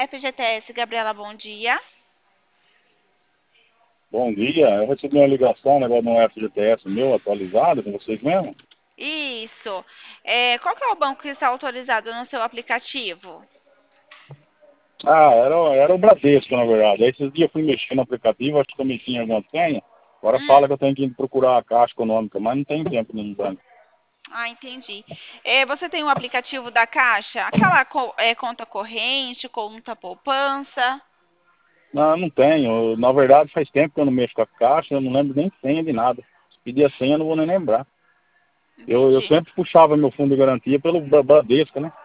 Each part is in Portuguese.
FGTS, Gabriela, bom dia. Bom dia, eu recebi uma ligação, negócio de um FGTS meu atualizado com vocês mesmo. Isso. Qual que é o banco que está autorizado no seu aplicativo? Ah, era o Bradesco, na verdade. Aí esses dias eu fui mexer no aplicativo, acho que eu mexi em alguma senha. Agora fala que eu tenho que ir procurar a Caixa Econômica, mas não tem tempo no banco. Ah, entendi. Você tem o aplicativo da Caixa? Aquela conta corrente, conta poupança? Não, não tenho. Na verdade, faz tempo que eu não mexo com a Caixa, eu não lembro nem senha de nada. Se pedir a senha, eu não vou nem lembrar. Eu Entendi. sempre puxava meu fundo de garantia pelo Bradesco, né?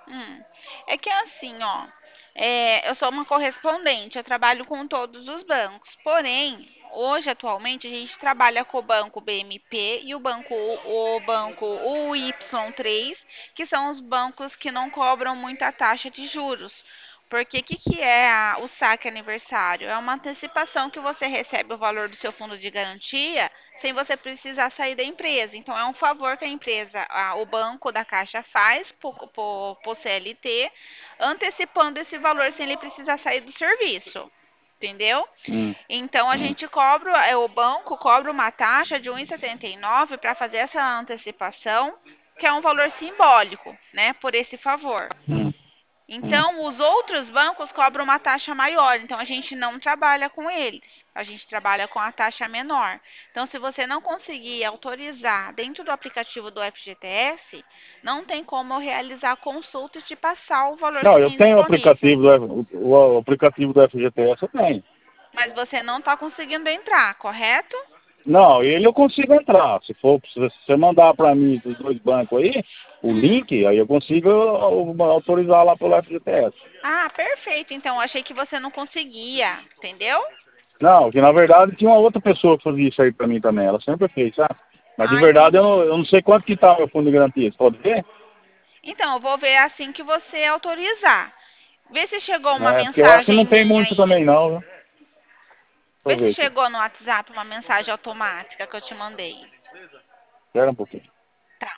É que assim, ó, eu sou uma correspondente, eu trabalho com todos os bancos. Porém, hoje, atualmente, a gente trabalha com o banco BMP e o banco UY3, que são os bancos que não cobram muita taxa de juros. Porque o que é o saque aniversário? É uma antecipação que você recebe o valor do seu fundo de garantia sem você precisar sair da empresa. Então, é um favor que a empresa, o banco da Caixa faz para o CLT, antecipando esse valor sem ele precisar sair do serviço. Entendeu? Hum, Então, a hum, gente cobra, o banco cobra uma taxa de 1,79 para fazer essa antecipação, que é um valor simbólico, né, por esse favor. hum, hum. Então, os outros bancos cobram uma taxa maior, então a gente não trabalha com eles. A gente trabalha com a taxa menor. Então, se você não conseguir autorizar dentro do aplicativo do FGTS, não tem como eu realizar a consulta e te passar o valor que Não, eu tem tenho o disponível. aplicativo o aplicativo do FGTS, eu tenho. Mas você não está conseguindo entrar, correto? Não, ele eu consigo entrar. Se você mandar para mim dos dois bancos aí, o link, aí eu consigo autorizar lá pelo FGTS. Ah, perfeito. Então, eu achei que você não conseguia, entendeu? Não, que na verdade tinha uma outra pessoa que fazia isso aí para mim também. Ela sempre fez, sabe? Mas de Ah, verdade entendi. eu não sei quanto que tá meu fundo de garantia. Você pode ver? Então, eu vou ver assim que você autorizar. Vê se chegou uma É, porque eu acho que mensagem não tem minha muito aí. também não, viu? Deixa eu Vê se ver aqui. chegou no WhatsApp uma mensagem automática que eu te mandei. Espera um pouquinho. Tá.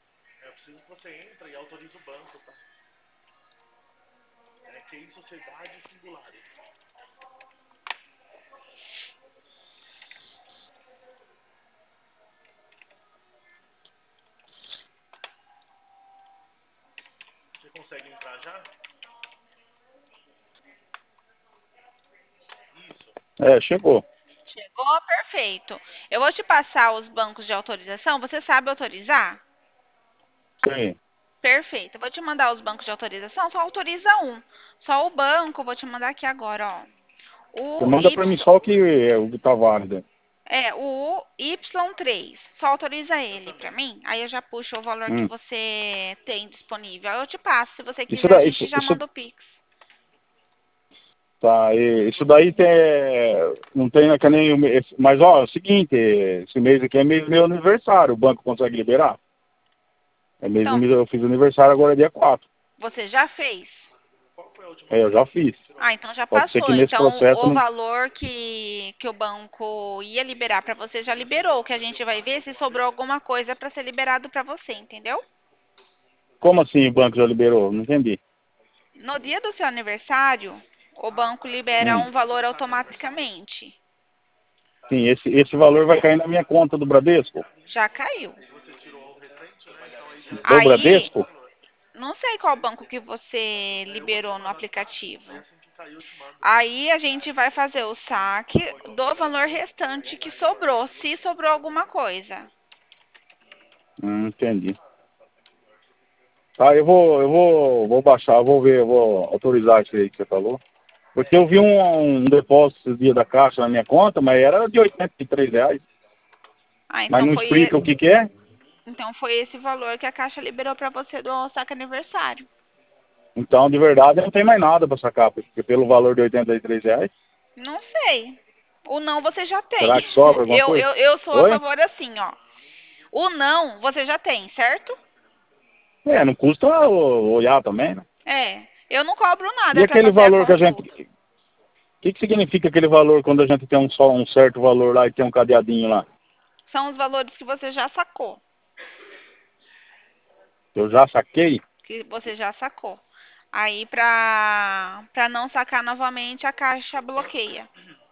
É, chegou. Chegou, perfeito. Eu vou te passar os bancos de autorização. Você sabe autorizar? Sim. Perfeito. Eu vou te mandar os bancos de autorização. Só autoriza um. Só o banco, vou te mandar aqui agora, ó. Você O manda Y, para mim só o que tá válido. o Y3. Só autoriza ele pra mim. Aí eu já puxo o valor que Hum. você tem disponível. Aí eu te passo. Se você Isso quiser, a daí, gente já isso manda o Pix. tá, isso daí tem, não tem, que nem, mas ó, é o seguinte, esse mês aqui é mês meu aniversário, o banco consegue liberar? É mês, Então, eu fiz aniversário agora dia 4. você já fez? Eu já fiz. Ah, então já Pode ser que passou. nesse Então processo o não. valor que o banco ia liberar para você já liberou. O que a gente vai ver se sobrou alguma coisa para ser liberado para você, entendeu? Como assim o banco já liberou? Não entendi. No dia do seu aniversário, o banco libera Hum. um valor automaticamente. Sim, esse valor vai cair na minha conta do Bradesco? Já caiu. Do Aí, Bradesco? não sei qual banco que você liberou no aplicativo. Aí a gente vai fazer o saque do valor restante que sobrou, se sobrou alguma coisa. Entendi. Tá, vou baixar, vou ver, eu vou autorizar isso aí que você falou. Porque eu vi um depósito esse dia da Caixa na minha conta, mas era de R$ 83. Ah, Mas então não foi explica o que que é. Então foi esse valor que a Caixa liberou para você do saque aniversário. Então, de verdade, não tem mais nada para sacar, porque pelo valor de R$ 83, Não sei. O não você já tem. será que sobra alguma Eu, coisa? eu, eu sou a Oi? favor assim, ó. O não você já tem, certo? É, não custa olhar também, né? Eu não cobro E nada para aquele fazer a valor que a gente... consulta. O que significa aquele valor quando a gente tem só um certo valor lá e tem um cadeadinho lá? São os valores que você já sacou. Eu já saquei? Que você já sacou. Aí para não sacar novamente, a caixa bloqueia.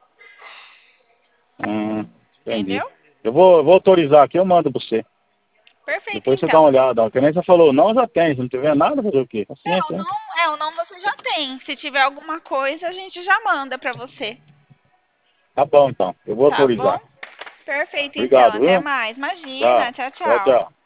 Entendi. Entendeu? Eu vou autorizar aqui, eu mando pra você. Perfeito, Depois você dá então. uma olhada. Ó. Que nem você falou, não já tem. Se não tiver nada, fazer o quê? Não, Paciência, né? não, o não você já tem. Se tiver alguma coisa, a gente já manda para você. Tá bom, então. Eu vou Tá bom? autorizar. Perfeito, então. Obrigado, Até viu? mais. Imagina. Tchau. Tchau, Tchau, tchau. tchau.